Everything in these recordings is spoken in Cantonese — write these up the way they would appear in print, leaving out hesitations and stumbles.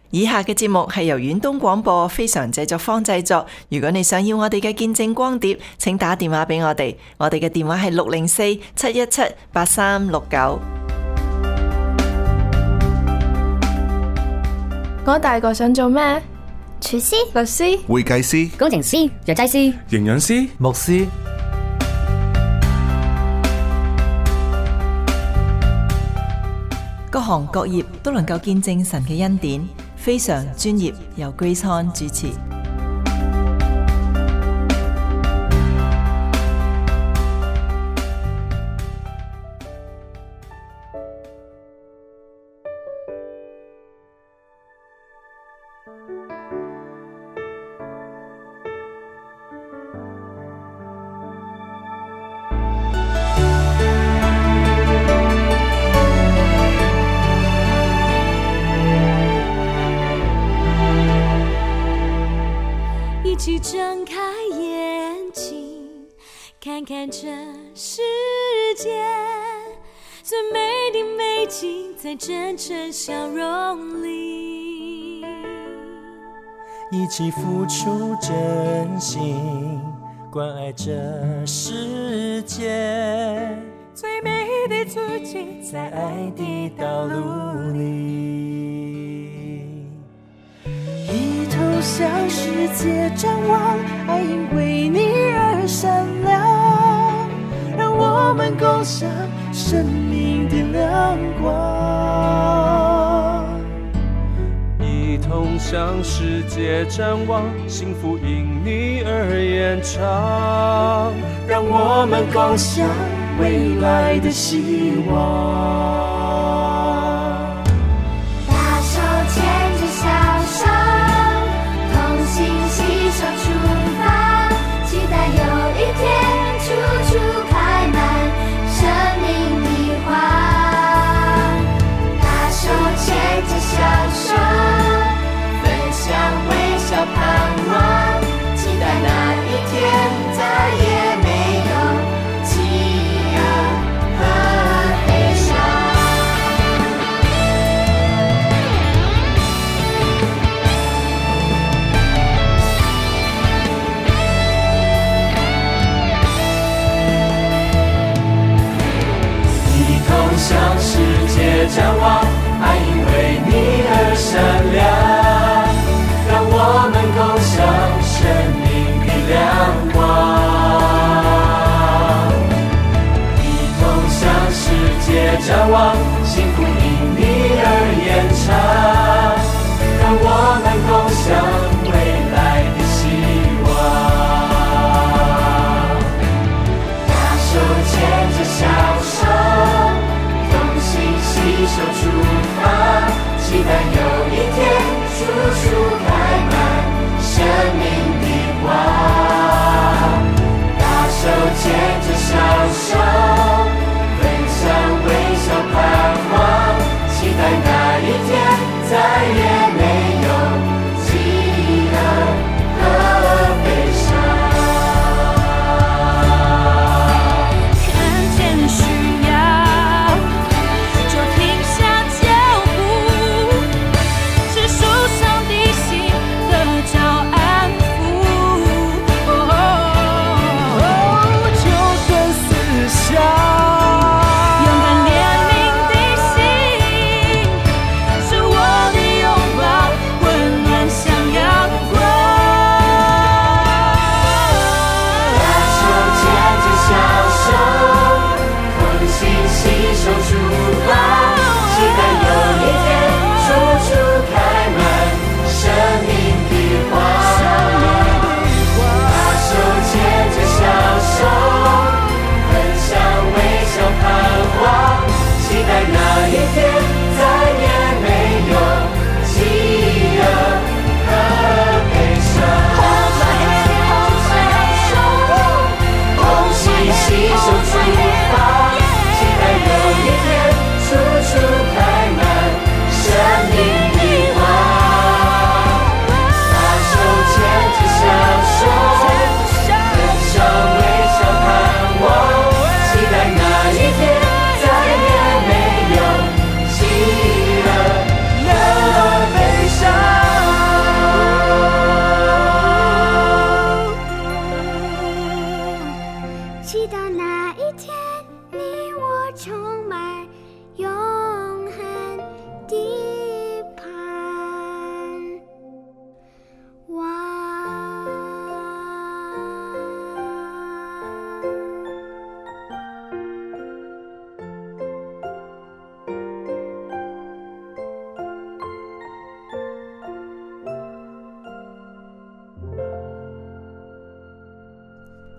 以下嘅節目係由遠東廣播非常製作坊製作。如果你想要我哋嘅見證光碟，請打電話俾我哋。我哋嘅電話係604-717-8369。 我大個想做咩？ 廚師、 律師、 會計師、 工程師、藥劑師、 營養師、 牧師。 各行各業都能夠見證神嘅恩典，非常專業，由 Grace Han 主持。 一起睁开眼睛，看看这世界，最美的美景在真诚笑容里。 一起付出真心，关爱这世界， 最美的自己在爱的道路里。一同向世界展望，爱因为你而闪亮，让我们共享生命的亮光。 一同向世界展望，幸福因你而延长， 让我们共享未来的希望。 盼望，期待那一天再也没有饥饿和悲伤。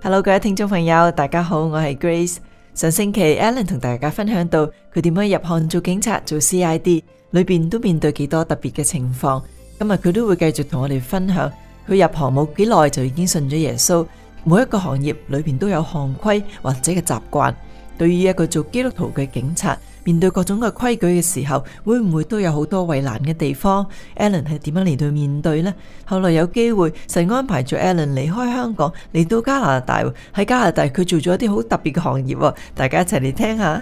Hello， 各位聽眾朋友，大家好，我係 Grace。上星期 Alan 同大家分享到佢點樣入行做警察做 CID， 裏邊都面對幾多特別嘅情況。今日佢都會繼續同我哋分享，佢入行冇幾耐就已經信咗耶穌。每一個行業裏邊都有行規或者嘅習慣。對於一個做基督徒嘅警察，面對各種嘅規矩嘅時候，會唔會都有好多為難嘅地方？ Alan 係點樣嚟到面對呢？後來有機會，神安排咗 Alan 離開香港，嚟到加拿大。喺加拿大佢做咗一啲好特別嘅行業，大家一齊嚟聽下。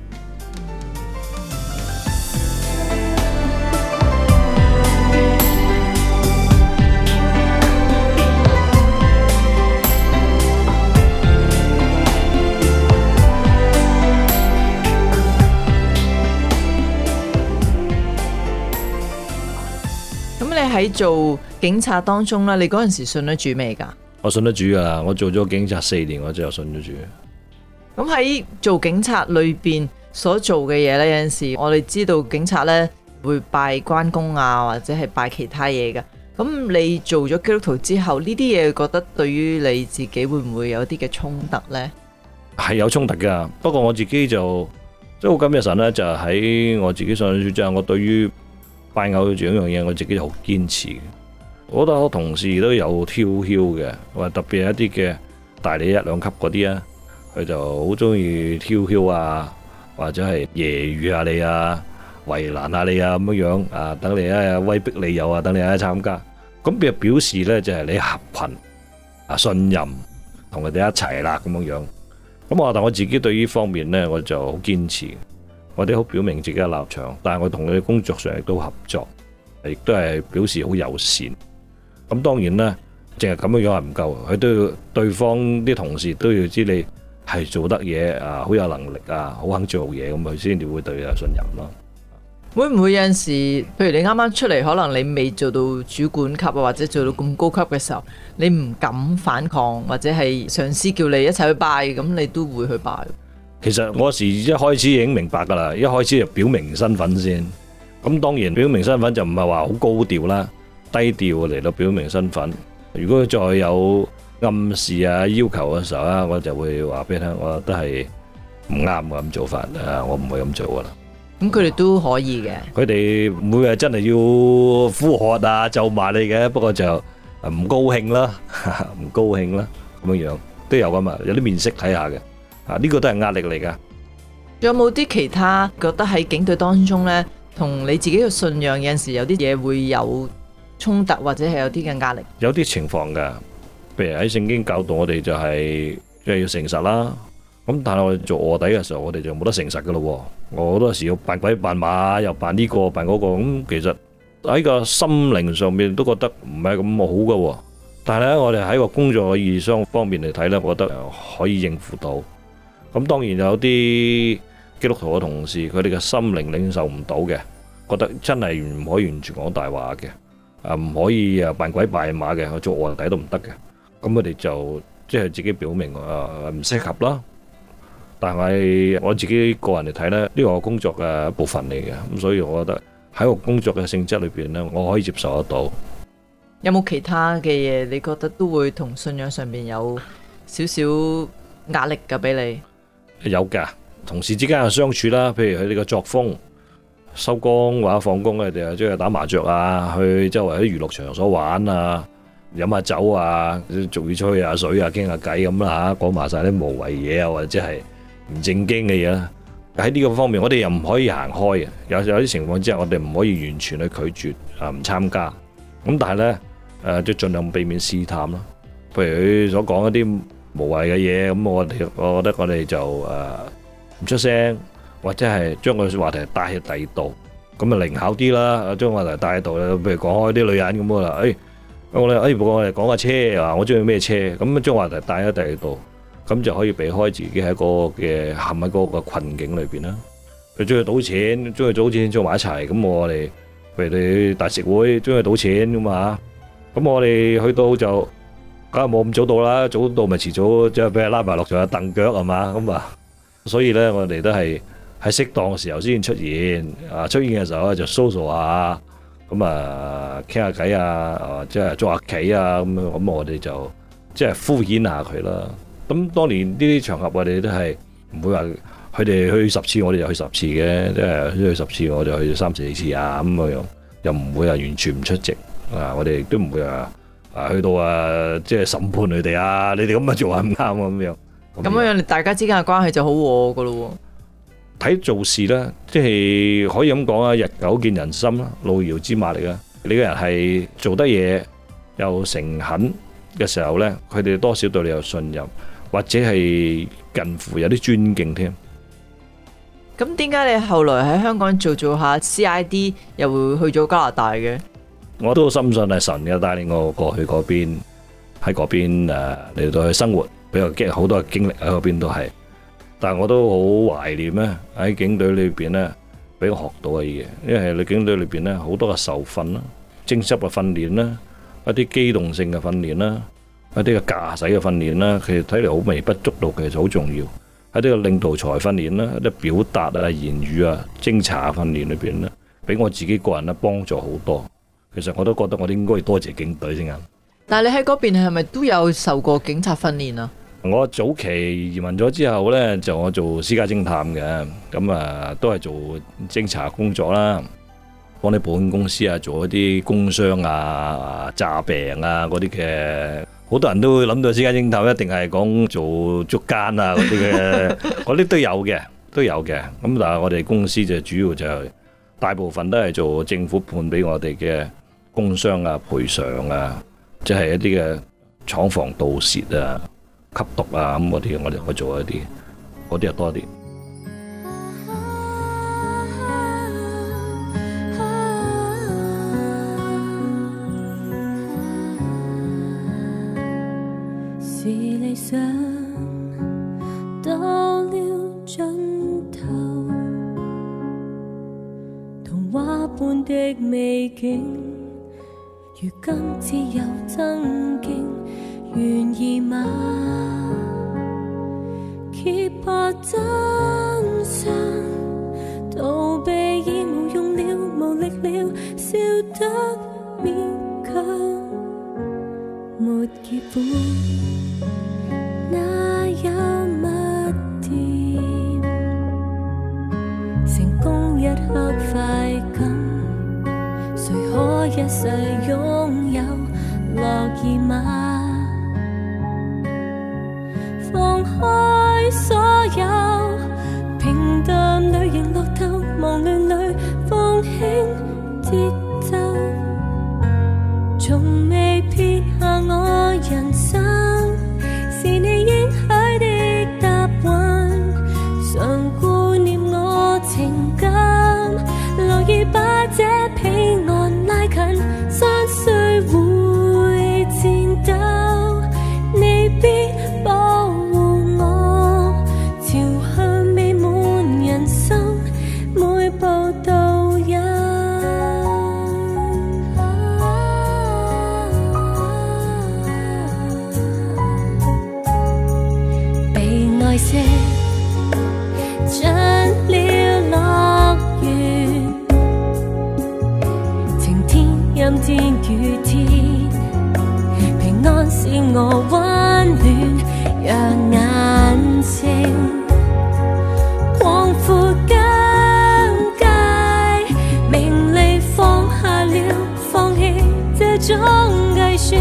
喺做警察當中啦，你嗰陣時信得住未㗎？ 我信得住㗎，我做咗警察4年，我就信得住。 咁喺做警察裏邊所做嘅嘢呢，有陣時我哋知道警察呢會拜關公啊，或者係拜其他嘢㗎。咁你做咗基督徒之後，呢啲嘢覺得對於你自己會唔會有啲嘅衝突呢？ 係有衝突㗎，不過我自己就即係好感謝神呢，就喺我自己信得住之後，我對於拜偶像呢樣嘢，我自己就好堅持嘅。好多同事都有挑囂嘅，或特別係一啲嘅大你1、2級嗰啲啊，佢就好中意挑囂啊，或者係揶揄下你啊，為難下你啊咁樣啊，等你啊威逼利誘啊，等你啊參加。咁就表示呢，就係你合群啊，信任同佢哋一齊啦咁樣。咁但我自己對呢方面呢，我就好堅持。我哋好表明自己嘅立場，但係我同佢哋工作上亦都合作，亦都係表示好友善。咁當然啦，淨係咁樣係唔夠，佢都要對方啲同事都要知你係做得嘢啊，好有能力啊，好肯做嘢，咁佢先至會對你有信任咯。 會唔會有陣時，譬如你啱啱出嚟，可能你未做到主管級啊，或者做到咁高級嘅時候，你唔敢反抗，或者係上司叫你一齊去拜，咁你都會去拜？ 其實我時一開始已經明白㗎啦，一開始就表明身份先。咁當然表明身份就唔係話好高調啦，低調嚟到表明身份。如果再有暗示啊要求嘅時候啊，我就會話俾你聽，我覺得係唔啱嘅咁做法啊，我唔會咁做㗎啦。咁佢哋都可以嘅。佢哋唔會係真係要呼喝啊咒罵你嘅，不過就唔高興啦，唔高興啦咁樣都有㗎嘛，有啲面色睇下嘅。呢個都係壓力嚟㗎。仲有冇啲其他覺得喺警隊當中呢，同你自己嘅信仰有陣時有啲嘢會有衝突，或者係有啲嘅壓力？有啲情況㗎，譬如喺聖經教導我哋就係要誠實啦。咁但係我哋做臥底嘅時候，我哋就冇得誠實㗎咯。我好多時要扮鬼扮馬，又扮呢個扮嗰個，咁其實喺個心靈上面都覺得唔係咁好㗎。但係咧，我哋喺個工作嘅意義方面嚟睇呢，我覺得可以應付到。咁當然有啲基督徒嘅同事，佢哋嘅心靈領受唔到嘅，覺得真係唔可以完全講大話嘅，唔可以扮鬼扮馬嘅，做臥底都唔得嘅。咁佢哋就即係自己表明唔適合啦。但係我自己個人嚟睇呢，呢個工作嘅一部分嚟嘅，咁所以我覺得喺個工作嘅性質裏邊呢，我可以接受得到。有冇其他嘅嘢，你覺得都會同信仰上面有少少壓力㗎俾你？有㗎，同事之間嘅相處啦，譬如佢哋嘅作風，收工或者放工佢哋中意打麻雀啊，去周圍啲娛樂場所玩啊，飲下酒啊，仲要吹下水啊，傾下偈咁啦嚇，講埋晒啲無謂嘢啊，或者係唔正經嘅嘢啦。喺呢個方面，我哋又唔可以行開嘅。有啲情況之下，我哋唔可以完全去拒絕啊，唔參加。咁但係呢，就盡量避免試探啦。譬如佢所講一啲無謂嘅嘢，咁我覺得我哋就唔出聲，或者係將個話題帶去第二度，咁啊靈巧啲啦，將話題帶喺度啦。譬如講開啲女人咁啦，我哋講下車啊，我中意咩車，咁將話題帶喺第二度，咁就可以避開自己喺個嘅陷喺嗰個困境裏邊啦。佢中意賭錢，中意賭錢做埋一齊，咁我哋譬如你大食會中意賭錢咁嘛，咁我哋去到就梗係冇咁早到啦，早到咪遲早即係俾人拉埋落場蹬腳係嘛，咁啊，所以咧我哋都係喺適當嘅時候先出現，出現嘅時候咧就 social 下，咁啊傾下偈啊，即係捉下棋啊，咁我哋就即係敷衍下佢啦。 咁當年呢啲場合我哋都係唔會話佢哋去10次，我哋就去10次嘅，即係去10次我就去3、4次啊，咁又唔會話完全唔出席啊，我哋亦都唔會話去到即係審判佢哋啊，你哋咁樣做係唔啱咁樣。 咁樣大家之間嘅關係就好和噶咯。 睇做事啦，即係可以咁講啊，日久見人心啦，路遙知馬力啊。你個人係做得嘢又誠懇嘅時候呢，佢哋多少對你有信任，或者係近乎有啲尊敬添。 咁點解你後來喺香港做下 CID， 又會去咗加拿大嘅？ 我都深信係神嘅帶領我過去嗰邊，喺嗰邊嚟到去生活，比較好多嘅經歷喺嗰邊都係。但係我都好懷念咧，喺警隊裏邊咧，俾我學到嘅嘢，因為你警隊裏邊咧好多嘅受訓啦、偵緝嘅訓練啦、一啲機動性嘅訓練啦、一啲嘅駕駛嘅訓練啦，其實睇嚟好微不足道，其實好重要。喺呢個領導才訓練啦、一啲表達啊、言語啊、偵查訓練裏邊咧，俾我自己個人咧幫助好多。其實我都覺得我哋應該要多謝警隊先啱。 但係你喺嗰邊係咪都有受過警察訓練啊？ 我早期移民咗之後呢，就我做私家偵探嘅，咁都係做偵查工作啦，幫啲保險公司做一啲工傷詐病嗰啲嘅。好多人都會諗到私家偵探一定係講做捉奸嗰啲嘅，嗰啲都有嘅。咁但係我哋公司就主要就係大部分都係做政府判俾我哋嘅工傷賠償即係一啲嘅廠房盜竊吸毒咁嗰啲，我哋可以做一啲，嗰啲又多啲。 是理想到了盡頭，童話般的美景，如今只有爭競。願意嗎？揭破真相，逃避已無用了，無力了，笑得勉強。沒結本，哪有乜甜？成功一刻快感，誰可一世擁有？樂意嗎？放開所有，平淡裏仍落透，忙亂裏放輕節奏，從未撇下我人生，是你應許的答案，常顧念我情感，樂意把這彼岸拉近，山雖會戰鬥，你必保護我，朝向美滿人生，每步都有。被愛惜進了樂園，晴天陰天雨天，平安使我溫暖，讓眼睛廣闊疆界，名利放下了，放棄這種計算，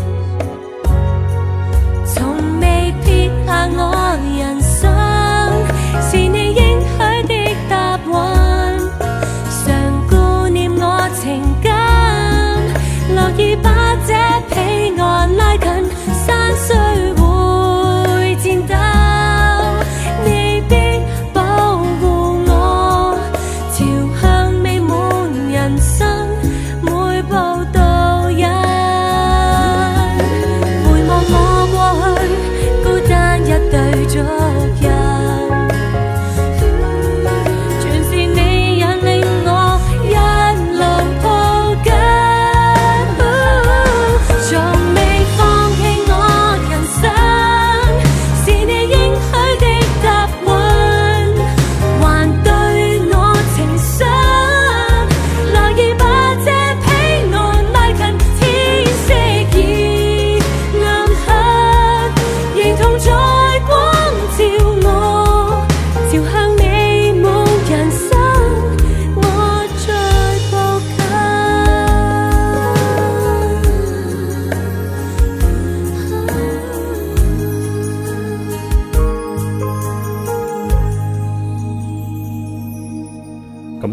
從未撇下我人生，是你應許的答案，常顧念我情感，樂意把這彼岸拉近，山雖會戰鬥，你必保護我，朝向美滿人生，每步都有。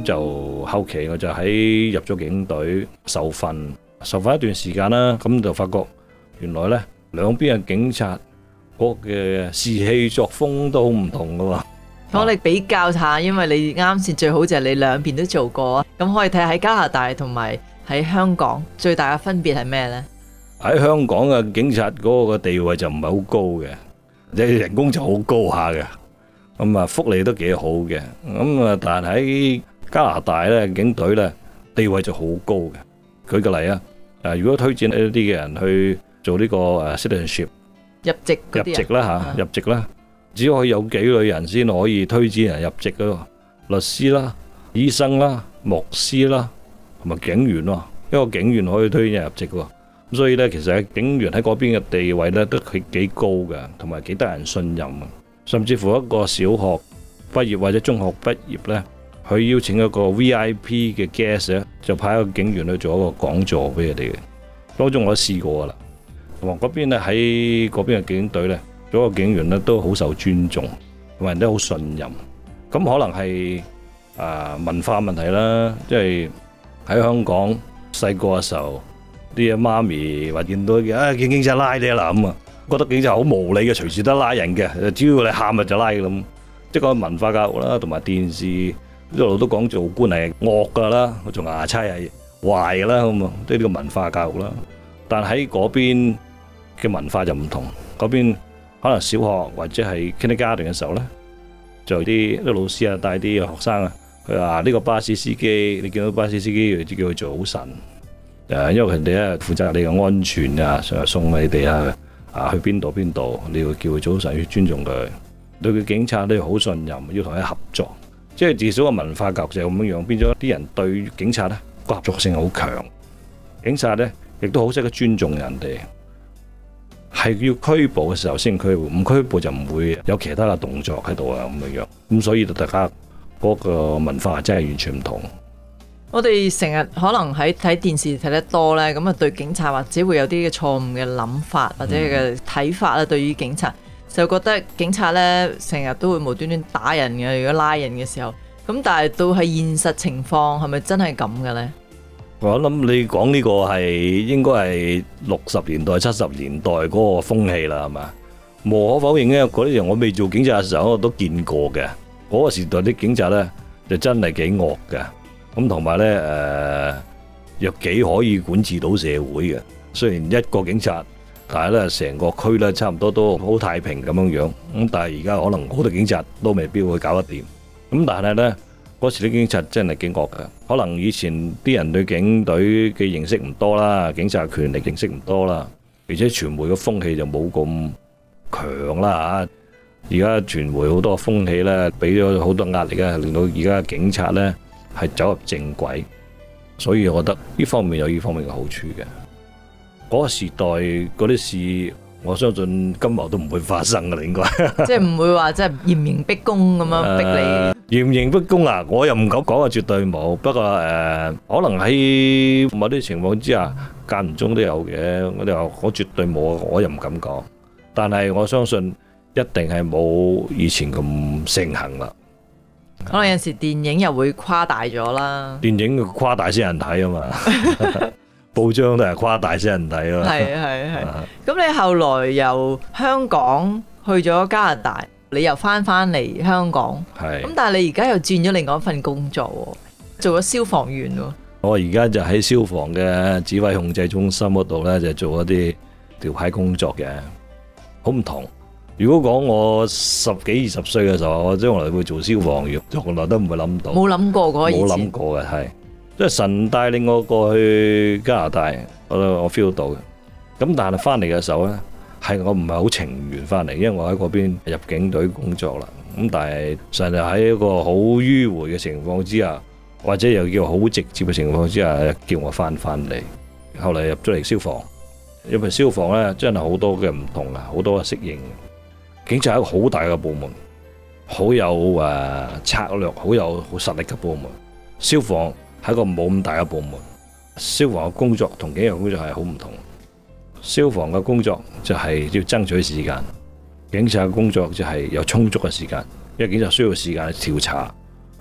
就後期我就入咗警隊受訓一段時間啦，咁就發覺原來呢兩邊嘅警察嗰嘅士氣作風都好唔同噶喎。 我哋比較下，因為你啱先最好就係你兩邊都做過啊，咁可以睇下喺加拿大同埋喺香港最大嘅分別係咩呢？ 喺香港嘅警察嗰個地位就唔係好高嘅，你人工就好高下嘅，咁啊福利都幾好嘅，咁啊但喺加拿大咧警隊咧地位就好高嘅。舉個例啊，如果推薦一啲嘅人去做呢個citizenship 入籍啦， 入籍啦，只可以有幾類人先可以推薦人入籍嘅喎，律師啦、醫生啦、牧師啦，同埋警員喎，一個警員可以推薦人入籍喎。咁所以咧，其實警員喺嗰邊嘅地位咧都係幾高嘅，同埋幾得人信任。甚至乎一個小學畢業或者中學畢業咧，佢邀請一個 VIP 嘅 guest 咧，就派一個警員去做一個講座俾佢哋嘅。當中我都試過噶啦，同埋嗰邊咧喺嗰邊嘅警隊咧，做一個警員咧都好受尊重，同埋人都好信任。咁可能係文化問題啦，即係喺香港細個嘅時候，啲阿媽咪話見到見警察拉你啦咁啊，覺得警察好無理嘅，隨時得拉人嘅，只要你喊就拉咁。即係個文化教育啦，同埋電視一路都講做官係惡噶啦，做牙差係壞噶啦咁啊，即係呢個文化教育啦。但喺嗰邊嘅文化就唔同，嗰邊可能小學或者係 kindergarten 嘅時候咧，就啲老師啊帶啲學生啊，佢話呢個巴士司機，你見到巴士司機叫佢早晨。因為人哋咧負責你嘅安全啊，送你哋去邊度，你要叫佢早晨，要尊重佢。對佢警察都要好信任，要同佢合作。即係至少個文化教育就係咁樣，變咗啲人對警察咧個合作性好強。警察咧亦都好識得尊重人哋，係要拘捕嘅時候先拘捕，唔拘捕就唔會有其他嘅動作喺度啊咁樣。咁所以大家嗰個文化真係完全唔同。 我哋成日可能喺睇電視睇得多呢，咁啊對警察或者會有啲嘅錯誤嘅諗法或者嘅睇法啦。對於警察就覺得警察呢成日都會無端端打人嘅，如果拉人嘅時候。咁但係到係現實情況係咪真係咁嘅呢？ 我諗你講呢個係應該係60年代、70年代嗰個風氣啦，係嘛？無可否認咧，嗰啲人我未做警察嘅時候我都見過嘅。嗰個時代啲警察呢，就真係幾惡嘅。咁同埋咧，又幾可以管治到社會嘅。雖然一個警察，但係咧成個區咧差唔多都好太平咁樣樣。咁但係而家可能好多警察都未必會搞得掂。咁但係咧嗰時啲警察真係幾惡㗎。可能以前啲人對警隊嘅認識唔多啦，警察權力認識唔多啦，而且傳媒嘅風氣就冇咁強啦嚇。而家傳媒好多風氣咧，俾咗好多壓力啊，令到而家警察咧係走入正軌，所以我覺得呢方面有呢方面嘅好處嘅。嗰個時代嗰啲事，我相信今日都唔會發生㗎啦，應該。即係唔會話即係嚴刑逼供咁樣逼你。 嚴刑逼供啊，我又唔敢講啊，絕對冇。不過可能喺某啲情況之下，間唔中都有嘅。我哋話我絕對冇，我又唔敢講。但係我相信一定係冇以前咁盛行啦。 可能有時電影又會誇大咗啦， 電影誇大先人睇啊嘛，報章都係誇大先人睇啊嘛。 係。咁你後來由香港去咗加拿大，你又翻嚟香港，咁但係你而家又轉咗另外一份工作，做咗消防員喎。 我而家就喺消防嘅指揮控制中心嗰度咧，就做一啲調派工作嘅，好唔同。如果講我10幾20歲嘅時候，我將來會做消防員，從來都唔會諗到。冇諗過嗰以前。冇諗過嘅係，即係神帶領我過去加拿大，我 feel 到嘅。咁但係翻嚟嘅時候咧，係我唔係好情願翻嚟，因為我喺嗰邊入警隊工作啦。咁但係實在喺一個好迂迴嘅情況之下，或者又叫好直接嘅情況之下，叫我翻嚟。後嚟入咗嚟消防，因為消防咧真係好多嘅唔同啊，好多嘅適應。警察係一個好大嘅部門，好有策略、好有實力嘅部門。消防係一個冇咁大嘅部門。消防嘅工作同警察工作係好唔同。消防嘅工作就係要爭取時間，警察嘅工作就係有充足嘅時間，因為警察需要時間去調查，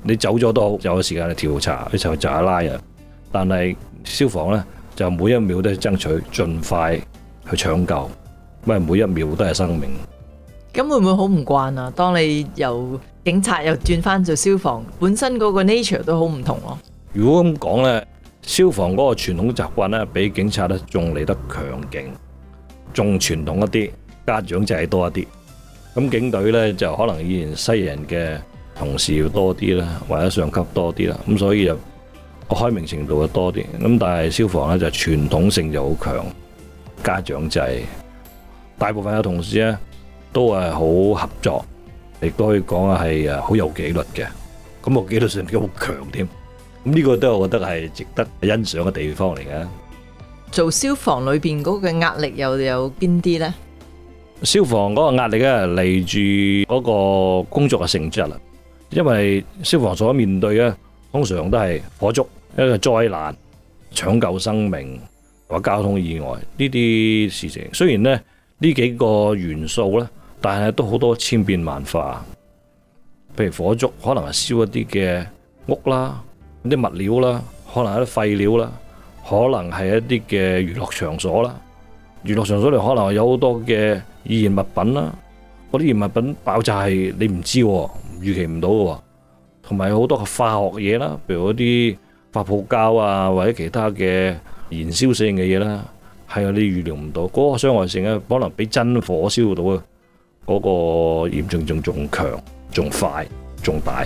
你走咗都好，有時間去調查，一齊去查拉啊。但係消防呢，就每一秒都爭取盡快去搶救，因為每一秒都係生命。 咁會唔會好唔慣啊？當你由警察又轉翻做消防，本身嗰個 nature 都好唔同咯。 如果咁講呢，消防嗰個傳統習慣呢，比警察呢仲嚟得強勁，仲傳統一啲，家長制多一啲。咁警隊呢，就可能以前西人嘅同事要多啲啦，或者上級多啲啦，咁所以就個開明程度就多啲。咁但係消防呢，就傳統性就好強，家長制，大部分嘅同事呢，都係好合作，亦都可以講係好有紀律嘅。咁個紀律上都好強添。咁呢個都係我覺得係值得欣賞嘅地方嚟嘅。 做消防裏邊嗰個壓力又有邊啲呢？ 消防嗰個壓力咧嚟住嗰個工作嘅性質啦，因為消防所面對嘅通常都係火燭、一個災難、搶救生命或交通意外呢啲事情。雖然咧呢幾個元素咧，但係都好多千變萬化。譬如火燭可能係燒一啲嘅屋啦、啲物料啦，可能係啲廢料啦，可能係一啲嘅娛樂場所啦。娛樂場所裏可能有好多嘅易燃物品啦，嗰啲易燃物品爆炸係你唔知喎，預期唔到嘅，同埋好多嘅化學嘢啦，譬如嗰啲發泡膠啊，或者其他嘅燃燒性嘅嘢啦，係你預料唔到，嗰個傷害性咧可能比真火燒到嘅嗰個嚴重性仲強、仲快、仲大。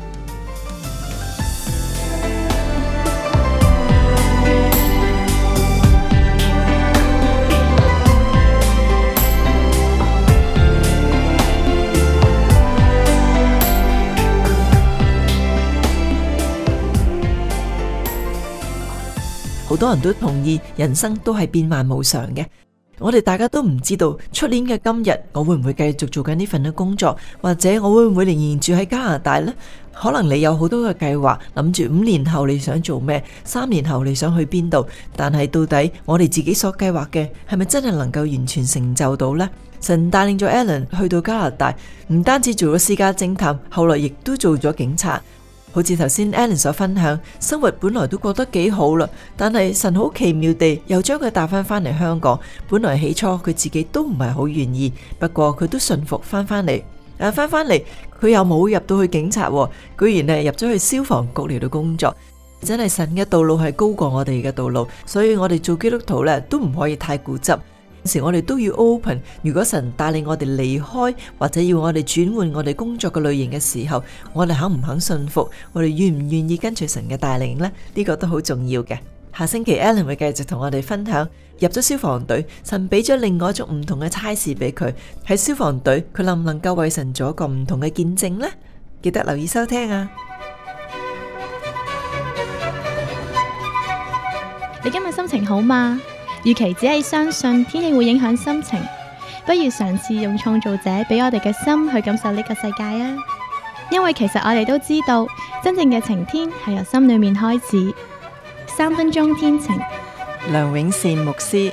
好多人都同意人生都係變幻無常嘅，我哋大家都唔知道出年嘅今日我會唔會繼續做緊呢份嘅工作，或者我會唔會仍然住喺加拿大呢？可能你有好多嘅計劃，諗住5年後你想做咩，3年後你想去邊度，但係到底我哋自己所計劃嘅係咪真係能夠完全成就到呢？神帶領咗 Alan 去到加拿大，唔單止做咗私家偵探，後來亦都做咗警察。好似頭先 Alan 所分享，生活本來都覺得幾好啦，但係神好奇妙地又將佢帶翻嚟香港。本來起初佢自己都唔係好願意，不過佢都順服翻嚟。翻嚟佢又冇入到去警察，居然係入咗去消防局嚟到工作。真係神嘅道路係高過我哋嘅道路，所以我哋做基督徒咧都唔可以太固執。有時我哋都要 open， 如果神帶領我哋離開或者要我哋轉換我哋工作嘅類型嘅時候，我哋肯唔肯信服，我哋願唔願意跟隨神嘅帶領呢？呢個都好重要嘅。下星期 Alan 會繼續同我哋分享入咗消防隊，神俾咗另外一種唔同嘅差事俾佢，喺消防隊佢能唔能夠為神做一個唔同嘅見證呢？記得留意收聽啊！ 你今日心情好嗎？與其只係相信天氣會影響心情，不如嘗試用創造者俾我哋嘅心去感受呢個世界啊！因為其實我哋都知道，真正嘅晴天係由心裏面開始。3分鐘天晴， 梁永善牧師。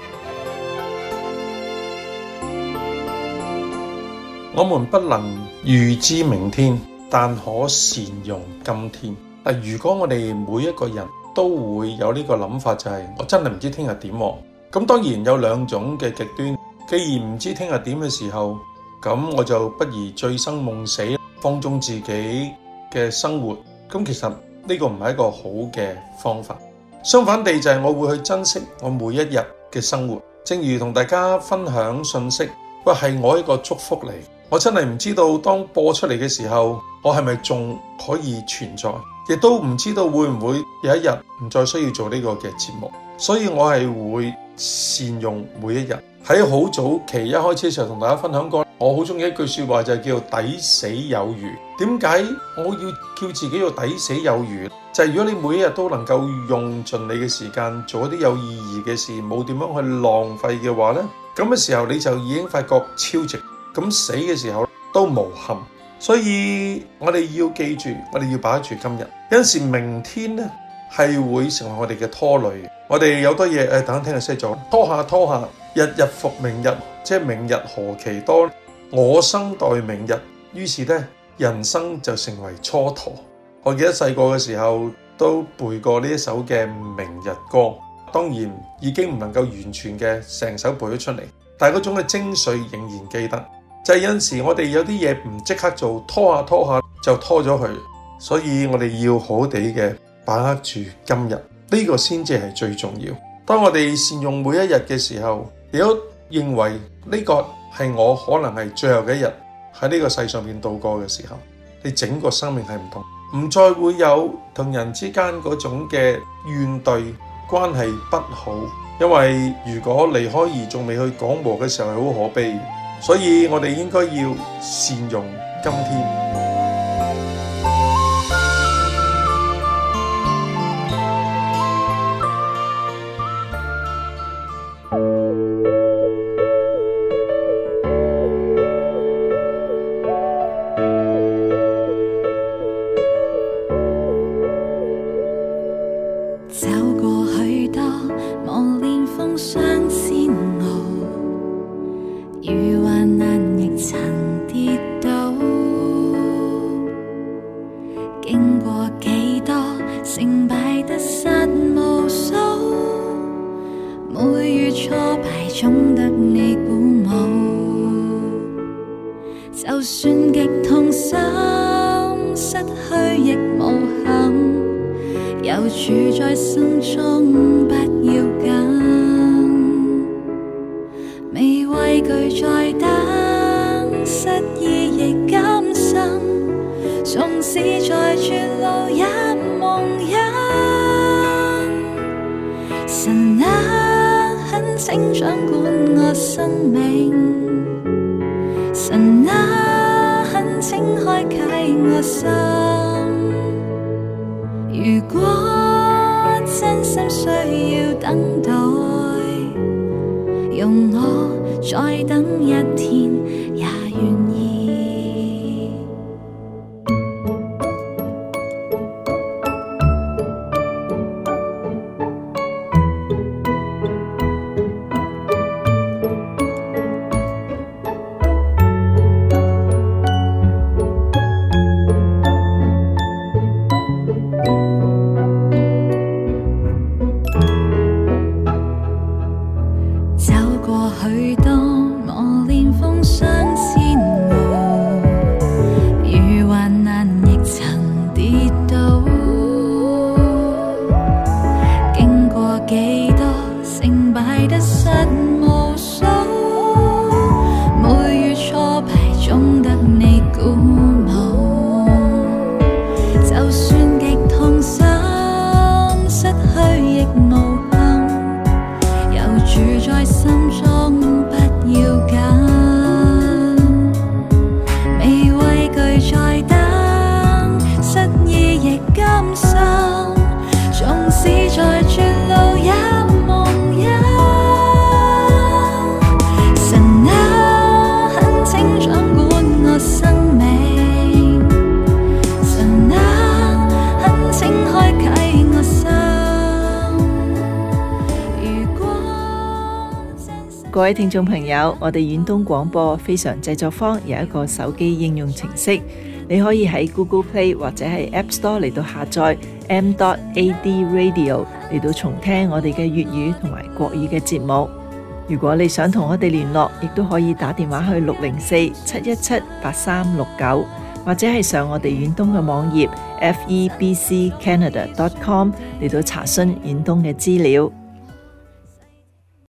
我們不能預知明天，但可善用今天。如果我哋每一個人都會有呢個諗法，就係我真係唔知聽日點。咁當然有兩種嘅極端，既然唔知聽日點嘅時候，咁我就不如醉生夢死，放縱自己嘅生活。咁其實呢個唔係一個好嘅方法。相反地就係我會去珍惜我每一日嘅生活。正如同大家分享信息，喂，係我一個祝福嚟。我真係唔知道當播出嚟嘅時候，我係咪仲可以存在，亦都唔知道會唔會有一日唔再需要做呢個嘅節目。所以我係會善用每一日。喺好早期一開始嘅時候同大家分享過，我好中意一句說話就係叫做抵死有餘。點解我要叫自己要抵死有餘？就係如果你每一日都能夠用盡你嘅時間做一啲有意義嘅事，冇點樣去浪費嘅話呢，咁嘅時候你就已經發覺超值。咁死嘅時候都無憾。所以我哋要記住，我哋要把握住今日。有陣時明天呢係會成為我哋嘅拖累。我哋有多嘢等聽日先做，拖下，日日復明日，即係明日何其多，我生待明日。於是呢，人生就成為蹉跎。 我記得細個嘅時候都背過呢一首嘅明日歌，當然已經唔能夠完全嘅成首背咗出嚟，但係嗰種嘅精髓仍然記得。就係有陣時我哋有啲嘢唔即刻做，拖下拖下就拖咗佢，所以我哋要好好地嘅把握住今日，呢個先至係最重要。當我哋善用每一日嘅時候，如果認為呢個係我可能係最後嘅一日喺呢個世上面度過嘅時候，你整個生命係唔同，唔再會有同人之間嗰種嘅怨懟，關係不好。因為如果離開而仲未去講和嘅時候係好可悲，所以我哋應該要善用今天。 走過許多磨練風霜煎熬，遇患難亦曾跌倒，經過幾多成敗得失無數，每遇挫敗總得你鼓舞，就算極痛心，失去亦無憾，有主在心中不要緊，未畏懼再等，失意亦甘心，縱使在絕路也夢人。神啊，懇請掌管我生命，神啊，懇請開啟我心。如果真心需要等待，容我再等一天也願意。許多磨練風霜煎熬，遇患難亦曾跌倒，經過幾多成敗得失無數，每遇挫敗總得你鼓舞，就算極痛心，失去亦無憾，有主在心中不要緊，未畏懼再等，失意亦甘心，縱使在絕路也夢人。神啊，懇請掌管我生命，神啊，懇請開啟我心。 各位聽眾朋友，我哋遠東廣播非常製作坊有一個手機應用程式，你可以喺 Google Play 或者係 App Store 嚟到下載 m.ad radio 嚟到重聽我哋嘅粵語同埋國語嘅節目。如果你想同我哋聯絡，亦都可以打電話去604-717-8369，或者係上我哋遠東嘅網頁 febccanada.com 嚟到查詢遠東嘅資料。